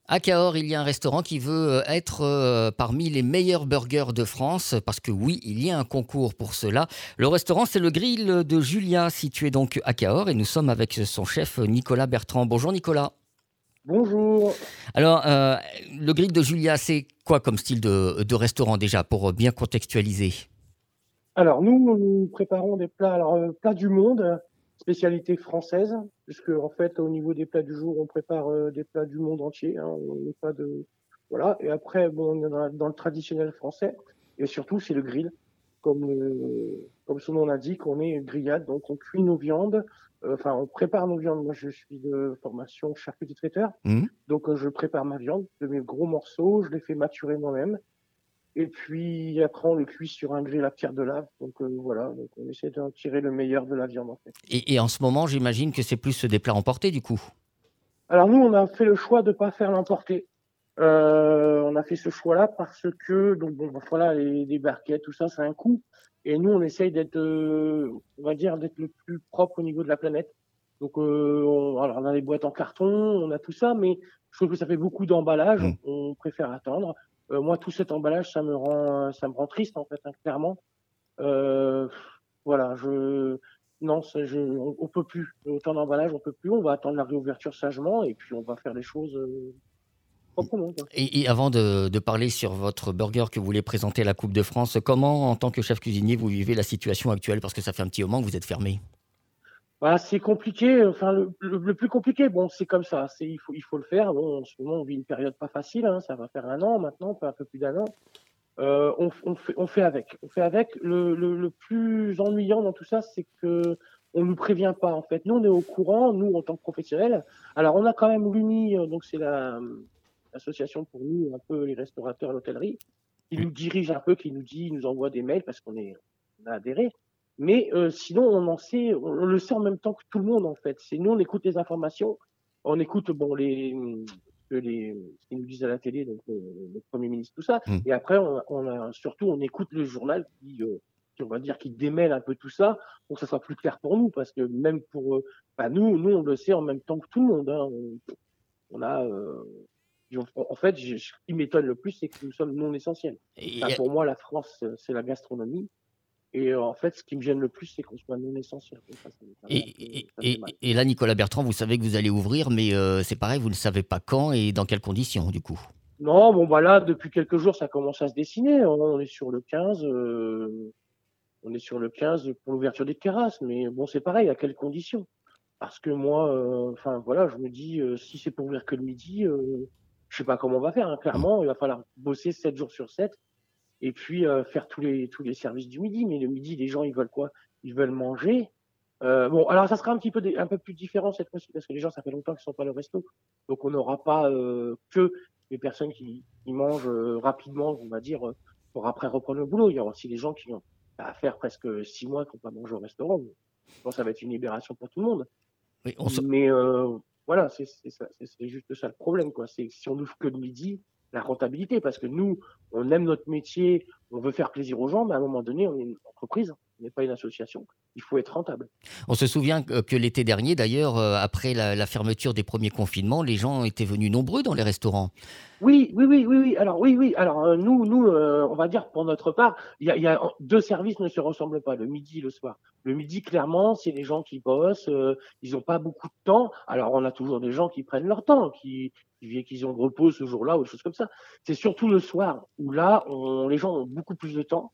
À Cahors, il y a un restaurant qui veut être parmi les meilleurs burgers de France, parce que oui, il y a un concours pour cela. Le restaurant, c'est le Grill de Julia, situé donc à Cahors, et nous sommes avec son chef Nicolas Bertrand. Bonjour Nicolas. Bonjour. Alors, le Grill de Julia, c'est quoi comme style de restaurant déjà, pour bien contextualiser? Alors nous préparons des plats, plats du monde, spécialité française, puisque en fait au niveau des plats du jour, on prépare des plats du monde entier. On n'est pas de voilà. Et après, bon, on est dans le traditionnel français. Et surtout, c'est le grill, comme son nom l'indique, on est grillade, donc on cuit nos viandes. Enfin, on prépare nos viandes. Moi, je suis de formation charcutier traiteur, Hmm. donc je prépare ma viande, de mes gros morceaux, je les fais maturer moi-même. Et puis après, on le cuit sur un grill à pierre de lave. Donc voilà, donc on essaie d'en tirer le meilleur de la viande en fait. Et en ce moment, j'imagine que c'est plus des plats emportés du coup. Alors nous, on a fait le choix de pas faire l'emporter. On a fait ce choix-là parce que donc bon, bah, voilà, les barquettes, tout ça, c'est un coût. Et nous, on essaye d'être, on va dire, d'être le plus propre au niveau de la planète. Donc, alors on a les boîtes en carton, on a tout ça, mais je trouve que ça fait beaucoup d'emballage. Hmm. On préfère attendre. Moi, tout cet emballage, ça me rend triste en fait, hein, clairement. Euh, voilà, non, on peut plus. Autant d'emballage, on peut plus. On va attendre la réouverture sagement et puis on va faire les choses proprement, quoi. Et avant de parler sur votre burger que vous voulez présenter à la Coupe de France, comment, en tant que chef cuisinier, vous vivez la situation actuelle? Parce que ça fait un petit moment que vous êtes fermé. Voilà, c'est compliqué. Enfin, le plus compliqué, bon, c'est comme ça. Il faut le faire. Bon, en ce moment, on vit une période pas facile, hein. Ça va faire un an maintenant, un peu plus d'un an. On fait avec. On fait avec. Le plus ennuyant dans tout ça, c'est que on nous prévient pas, en fait. Nous, on est au courant, nous, en tant que professionnels. Alors, on a quand même l'UNI, donc c'est l'association pour nous, un peu les restaurateurs et l'hôtellerie, qui nous dirige un peu, qui nous dit, nous envoie des mails parce on a adhéré. Mais sinon, on le sait en même temps que tout le monde, en fait. C'est nous, on écoute les informations, on écoute bon ce qu'ils nous disent à la télé, donc le Premier ministre, tout ça. Hmm. Et après, surtout, on écoute le journal on va dire, qui démêle un peu tout ça, pour que ça soit plus clair pour nous, parce que même pour bah, nous, on le sait en même temps que tout le monde, hein. On a, en fait, ce qui m'étonne le plus, c'est que nous sommes non essentiels. Enfin, Et, pour moi, la France, c'est la gastronomie. Et en fait, ce qui me gêne le plus, c'est qu'on soit non essentiel. Donc ça me fait mal. et là, Nicolas Bertrand, vous savez que vous allez ouvrir, mais c'est pareil, vous ne savez pas quand et dans quelles conditions, du coup. Non, bon, bah là, depuis quelques jours, ça commence à se dessiner. On est sur le 15. On est sur le 15 pour l'ouverture des terrasses. Mais bon, c'est pareil, à quelles conditions? Parce que moi, enfin voilà, je me dis, si c'est pour ouvrir que le midi, je sais pas comment on va faire, hein. Hmm. Clairement, il va falloir bosser 7 jours sur 7 et puis faire tous les services du midi. Mais le midi, les gens, ils veulent quoi? Ils veulent manger. Bon, alors ça sera un peu plus différent cette fois-ci parce que les gens, ça fait longtemps qu'ils sont pas au resto. Donc on n'aura pas que les personnes qui mangent rapidement, on va dire, pour après reprendre le boulot. Il y aura aussi les gens qui ont à faire presque 6 mois qui n'ont pas mangé au restaurant. Je pense que ça va être une libération pour tout le monde. Oui, Mais voilà, c'est juste ça le problème, quoi. C'est que si on n'ouvre que le midi, la rentabilité, parce que nous, on aime notre métier, on veut faire plaisir aux gens, mais à un moment donné, on est une entreprise, on n'est pas une association. Il faut être rentable. On se souvient que l'été dernier, d'ailleurs, après la fermeture des premiers confinements, les gens étaient venus nombreux dans les restaurants. Oui, oui, oui, oui, oui. Alors, oui, oui. Alors, on va dire pour notre part, deux services ne se ressemblent pas, le midi et le soir. Le midi, clairement, c'est les gens qui bossent, ils n'ont pas beaucoup de temps. Alors, on a toujours des gens qui prennent leur temps, qui ont de repos ce jour-là ou des choses comme ça. C'est surtout le soir où là, les gens ont beaucoup plus de temps.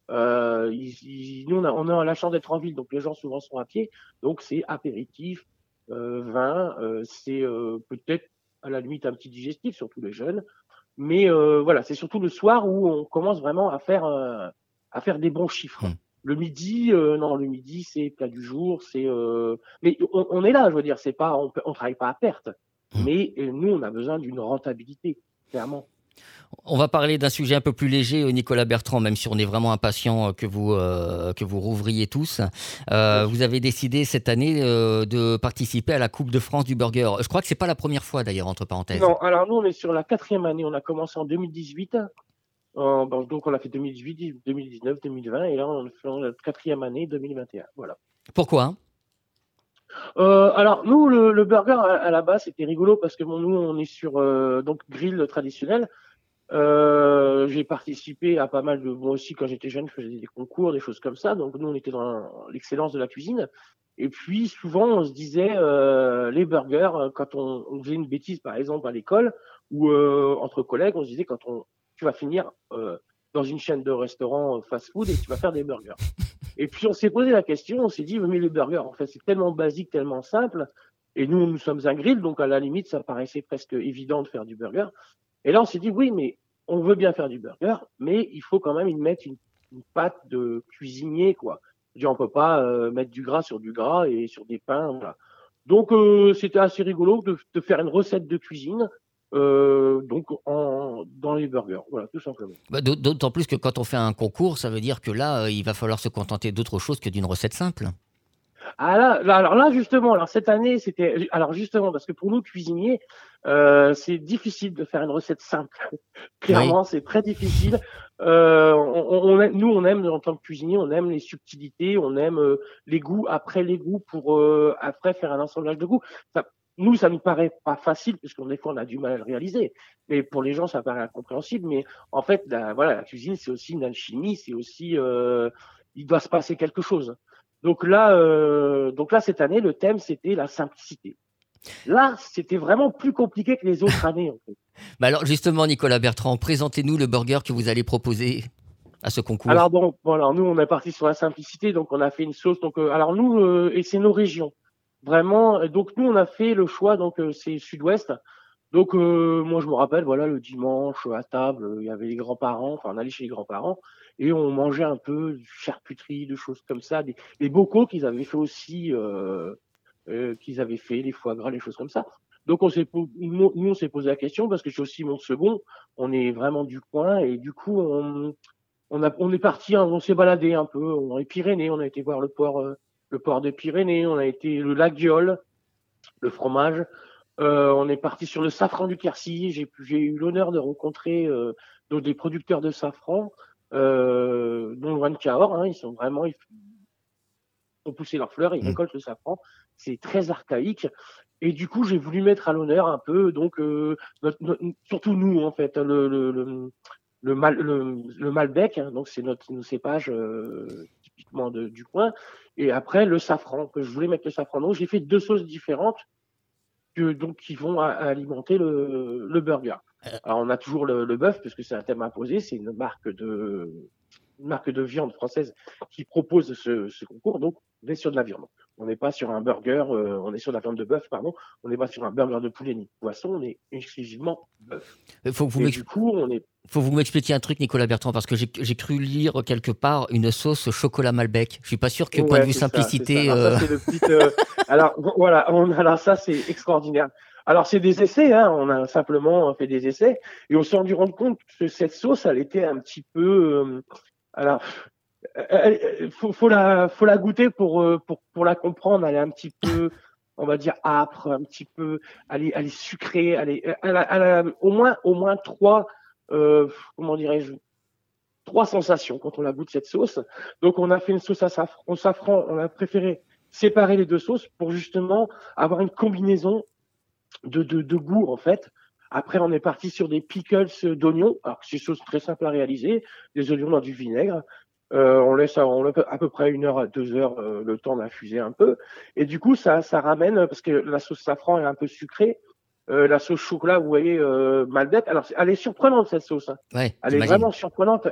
Nous, on a la chance d'être en ville, donc les gens souvent sont à pied. Donc, c'est apéritif, vin, c'est peut-être à la limite un petit digestif, surtout les jeunes. Mais voilà, c'est surtout le soir où on commence vraiment à faire des bons chiffres. Hmm. Le midi, non, le midi, c'est plat du jour, mais on est là, je veux dire, c'est pas, on travaille pas à perte. Hmm. Mais nous, on a besoin d'une rentabilité, clairement. On va parler d'un sujet un peu plus léger, Nicolas Bertrand, même si on est vraiment impatient que vous rouvriez tous. Bien Vous sûr. avez décidé cette année de participer à la Coupe de France du burger. Je crois que c'est pas la première fois d'ailleurs, entre parenthèses. Non, alors nous, on est sur la quatrième année. On a commencé en 2018. Donc, on a fait 2018, 2019, 2020, et là, on fait notre quatrième année, 2021. Voilà. Pourquoi? Alors nous, le burger à la base, c'était rigolo parce que bon, nous, on est sur donc grill traditionnel. J'ai participé à pas mal de moi aussi quand j'étais jeune, je faisais des concours, des choses comme ça. Donc nous, on était dans l'excellence de la cuisine. Et puis souvent, on se disait les burgers quand on faisait une bêtise, par exemple à l'école ou entre collègues, on se disait tu vas finir dans une chaîne de restaurants fast-food et tu vas faire des burgers. Et puis on s'est posé la question, on s'est dit mais les burgers, en fait, c'est tellement basique, tellement simple. Et nous sommes un grill, donc à la limite, ça paraissait presque évident de faire du burger. Et là, on s'est dit, oui, mais on veut bien faire du burger, mais il faut quand même y mettre une pâte de cuisinier, quoi. Je veux dire, on peut pas mettre du gras sur du gras et sur des pains, voilà. Donc, c'était assez rigolo de faire une recette de cuisine, donc dans les burgers, voilà, tout simplement. Bah, d'autant plus que quand on fait un concours, ça veut dire que là, il va falloir se contenter d'autre chose que d'une recette simple. Ah alors là justement, alors cette année c'était, alors justement parce que pour nous cuisiniers, c'est difficile de faire une recette simple. Oui. Clairement, c'est très difficile. Nous on aime en tant que cuisinier, on aime les subtilités, on aime les goûts après les goûts pour après faire un assemblage de goûts. Ça, nous ça nous paraît pas facile puisqu'on des fois on a du mal à le réaliser. Mais pour les gens ça paraît incompréhensible. Mais en fait, voilà, la cuisine c'est aussi une alchimie, c'est aussi il doit se passer quelque chose. Donc là, cette année, le thème, c'était la simplicité. Là, c'était vraiment plus compliqué que les autres années, en fait. Bah alors justement, Nicolas Bertrand, présentez-nous le burger que vous allez proposer à ce concours. Alors bon, alors nous, on est parti sur la simplicité, donc on a fait une sauce. Donc, alors nous, et c'est nos régions, vraiment. Donc nous, on a fait le choix. Donc c'est Sud-Ouest. Donc moi, je me rappelle, voilà, le dimanche à table, il y avait les grands-parents. Enfin, on allait chez les grands-parents et on mangeait un peu de charcuterie, de choses comme ça, des bocaux qu'ils avaient fait aussi. Qu'ils avaient fait, les foie gras, les choses comme ça. Donc nous, on s'est posé la question parce que je suis aussi mon second, on est vraiment du coin et du coup on est parti, on s'est baladé un peu dans les Pyrénées, on a été voir le port des Pyrénées, on a été le lac Diol, le fromage, on est parti sur le safran du Quercy, j'ai eu l'honneur de rencontrer donc des producteurs de safran, dont Loin de Cahors, hein, ils sont vraiment, ont poussé leurs fleurs, ils Mm. récoltent le safran. C'est très archaïque. Et du coup, j'ai voulu mettre à l'honneur un peu, donc, surtout nous, en fait, le Malbec, hein, donc c'est nos cépages typiquement du coin. Et après, le safran, que je voulais mettre le safran. Donc, j'ai fait deux sauces différentes donc, qui vont alimenter le burger. Alors, on a toujours le bœuf, puisque c'est un thème imposé, c'est une marque de viande française qui propose ce concours. Donc, on est sur de la viande. On n'est pas sur un burger, on est sur de la viande de bœuf, pardon. On n'est pas sur un burger de poulet ni de poisson, on est exclusivement bœuf. Il faut que Et du coup, on est. faut que vous m'expliquiez un truc, Nicolas Bertrand, parce que j'ai cru lire quelque part une sauce chocolat Malbec. Je suis pas sûr que, point de Ouais, vue c'est ça, c'est ça. simplicité, Alors, ça, c'est le petit. Alors, voilà, alors, ça, c'est extraordinaire. Alors, c'est des essais, hein. On a simplement fait des essais et on s'est rendu compte que cette sauce, elle était un petit peu. Alors, faut la goûter pour la comprendre. Elle est un petit peu, on va dire, âpre, un petit peu, elle est sucrée, elle a au moins trois, comment dirais-je, trois sensations quand on la goûte cette sauce. Donc, on a fait une sauce au safran, on a préféré séparer les deux sauces pour justement avoir une combinaison de goût, en fait. Après, on est parti sur des pickles d'oignons. Alors, c'est une chose très simple à réaliser. Des oignons dans du vinaigre. On laisse à peu près 1 heure à 2 heures le temps d'infuser un peu. Et du coup, ça ramène, parce que la sauce safran est un peu sucrée. La sauce chocolat, vous voyez, Malbec. Alors, elle est surprenante, cette sauce, hein. ouais, Elle est j'imagine. vraiment surprenante.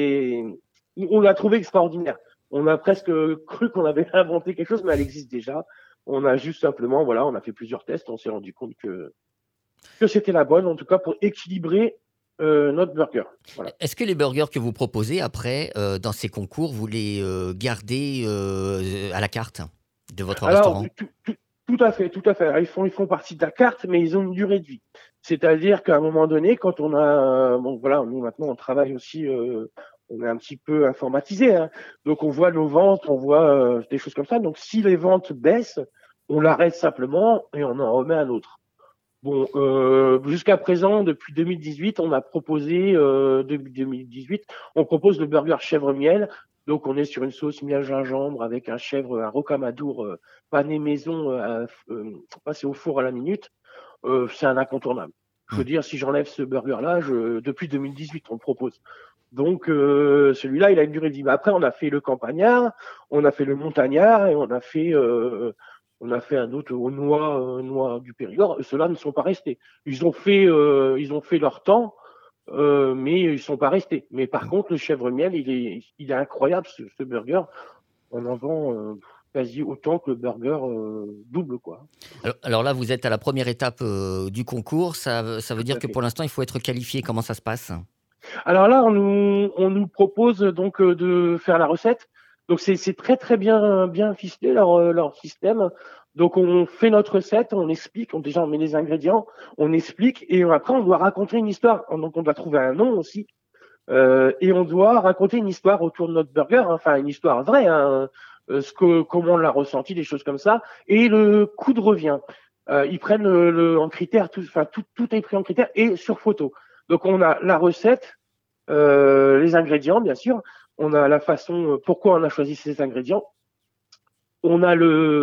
On l'a trouvée extraordinaire. On a presque cru qu'on avait inventé quelque chose, mais elle existe déjà. On a juste simplement, voilà, on a fait plusieurs tests. On s'est rendu compte que c'était la bonne, en tout cas pour équilibrer notre burger. Voilà. Est-ce que les burgers que vous proposez après, dans ces concours, vous les gardez à la carte de votre Alors, restaurant? tout à fait, tout à fait. Alors, ils font partie de la carte, mais ils ont une durée de vie. C'est-à-dire qu'à un moment donné, quand on a, bon voilà, nous maintenant on travaille aussi, on est un petit peu informatisé, hein. Donc on voit nos ventes, on voit des choses comme ça. Donc si les ventes baissent, on l'arrête simplement et on en remet un autre. Bon, jusqu'à présent, depuis 2018, on a proposé, depuis 2018, on propose le burger chèvre miel. Donc on est sur une sauce miel gingembre avec un rocamadour pané maison passé au four à la minute. C'est un incontournable. Je veux dire, si j'enlève ce burger-là, depuis 2018, on le propose. Donc celui-là, il a une durée de vie. Mais après, on a fait le campagnard, on a fait le montagnard et on a fait un autre aux noix du Périgord. Ceux-là ne sont pas restés. Ils ont fait leur temps, mais ils sont pas restés. Mais par contre, le chèvre miel, il est incroyable ce burger. On en vend quasi autant que le burger double, quoi. Alors là, vous êtes à la première étape du concours. Ça veut Tout dire à que fait. pour l'instant, il faut être qualifié. Comment ça se passe? Alors là, on nous propose donc de faire la recette. Donc c'est très très bien ficelé leur système. Donc on fait notre recette, on explique, déjà on met les ingrédients, on explique et après on doit raconter une histoire. Donc on doit trouver un nom aussi et on doit raconter une histoire autour de notre burger, hein. Enfin une histoire vraie, hein, comment on l'a ressenti, des choses comme ça. Et le coût de revient, ils prennent en critère, tout est pris en critère et sur photo. Donc on a la recette, les ingrédients, bien sûr. On a la façon, pourquoi on a choisi ces ingrédients. On a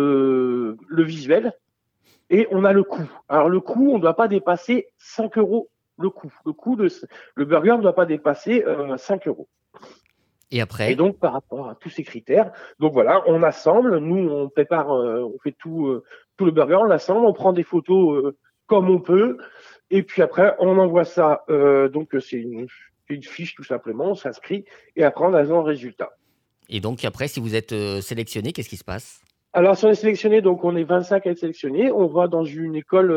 le visuel et on a le coût. Alors, le coût, on ne doit pas dépasser 5 euros le coût. Le burger ne doit pas dépasser 5 euros. Et Et après? donc, par rapport à tous ces critères, donc voilà, on assemble. Nous, on prépare, on fait tout le burger, on l'assemble, on prend des photos comme on peut. Et puis après, on envoie ça. Donc, c'est une fiche tout simplement, on s'inscrit et après, on a le résultat. Et donc après, si vous êtes sélectionné, qu'est-ce qui se passe? Alors, si on est sélectionné, donc on est 25 à être sélectionné, on va dans une école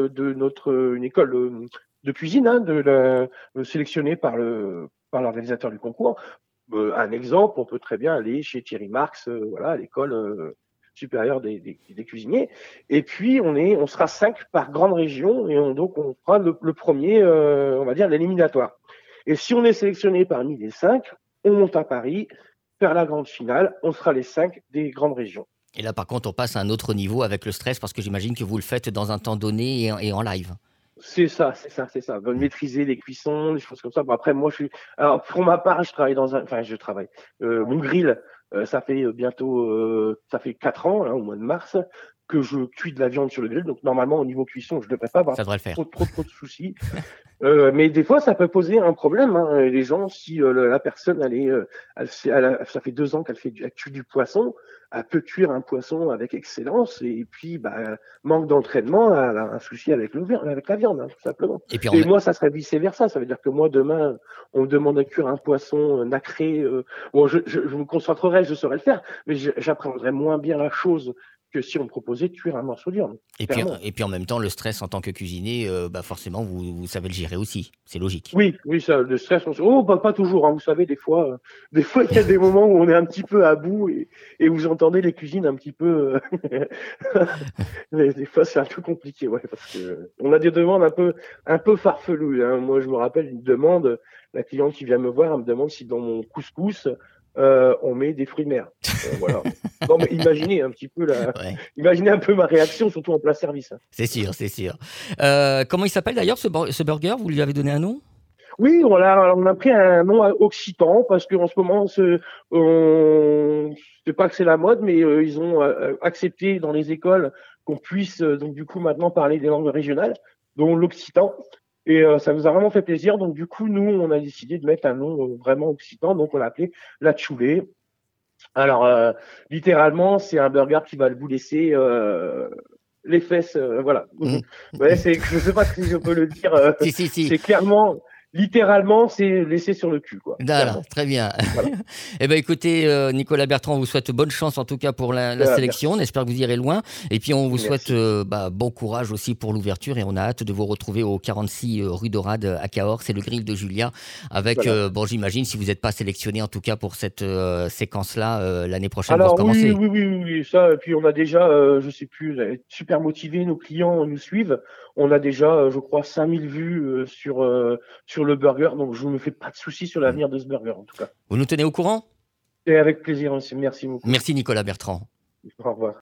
une école de cuisine, hein, sélectionnée par l'organisateur du concours. Un exemple, on peut très bien aller chez Thierry Marx, voilà, à l'école supérieure des cuisiniers. Et puis on sera 5 par grande région et donc on fera le premier, on va dire l'éliminatoire. Et si on est sélectionné parmi les 5, on monte à Paris, faire la grande finale, on sera les 5 des grandes régions. Et là, par contre, on passe à un autre niveau avec le stress parce que j'imagine que vous le faites dans un temps donné et en live. C'est ça, c'est ça, c'est ça. Maîtriser les cuissons, des choses comme ça. Bon, après, moi, alors, pour ma part, je travaille je travaille. Mon grill, ça fait ça fait 4 ans, hein, au mois de mars, que je cuis de la viande sur le grill. Donc, normalement, au niveau cuisson, je ne devrais pas avoir Ça devrait le faire. trop de soucis. Mais des fois, ça peut poser un problème, hein. Les gens, si la personne, ça fait 2 ans elle cuit du poisson, elle peut cuire un poisson avec excellence, et puis, bah, manque d'entraînement, elle a un souci avec la viande, hein, tout simplement. Et puis Et moi, ça serait vice versa. Ça veut dire que moi, demain, on me demande de cuire un poisson nacré. Bon, je me concentrerai, je saurais le faire, mais j'appréhendrai moins bien la chose que si on me proposait de cuire un morceau de viande, clairement. et puis en même temps, le stress en tant que cuisinier, bah forcément, vous savez le gérer aussi. C'est logique. Oui, oui, ça, le stress, oh, bah, pas toujours, hein. Vous savez, des fois, il y a des moments où on est un petit peu à bout et vous entendez les cuisines un petit peu, des fois, c'est un peu compliqué, ouais, parce que on a des demandes un peu farfelues, hein. Moi, je me rappelle une demande, la cliente qui vient me voir, elle me demande si dans mon couscous, on met des fruits de mer. Voilà. Non, mais Ouais, imaginez un peu ma réaction, surtout en plein service, hein. c'est sûr, c'est sûr. Comment il s'appelle d'ailleurs ce burger? Vous lui avez donné un nom? Oui, on a pris un nom occitan parce qu'en ce moment, c'est pas que c'est la mode, mais ils ont accepté dans les écoles qu'on puisse donc du coup maintenant parler des langues régionales, dont l'occitan. Et ça nous a vraiment fait plaisir. Donc du coup, nous, on a décidé de mettre un nom vraiment occitan. Donc on l'a appelé la choulée. Alors littéralement, c'est un burger qui va vous laisser les fesses, voilà. Hmm. Ouais, je sais pas si je peux le dire. Si, si, si. C'est clairement, littéralement, c'est laissé sur le cul, quoi. Voilà, Clairement. très bien. Voilà. Eh ben écoutez, Nicolas Bertrand, on vous souhaite bonne chance en tout cas pour la sélection. On Merci. espère que vous irez loin. Et puis on vous souhaite Merci. bon courage aussi pour l'ouverture et on a hâte de vous retrouver au 46 rue d'Orade à Cahors. C'est le grill de Julia avec, Voilà. bon j'imagine, si vous n'êtes pas sélectionné en tout cas pour cette séquence-là, l'année prochaine vous Alors oui, recommencez. oui, oui, oui, oui, ça. Et puis on a déjà, je sais plus, super motivés, nos clients nous suivent. On a déjà, je crois, 5000 vues sur le burger. Donc je ne me fais pas de soucis sur Hmm. l'avenir de ce burger, en tout cas. Vous nous tenez au courant? Et avec plaisir aussi. Merci beaucoup. Merci Nicolas Bertrand. Au revoir.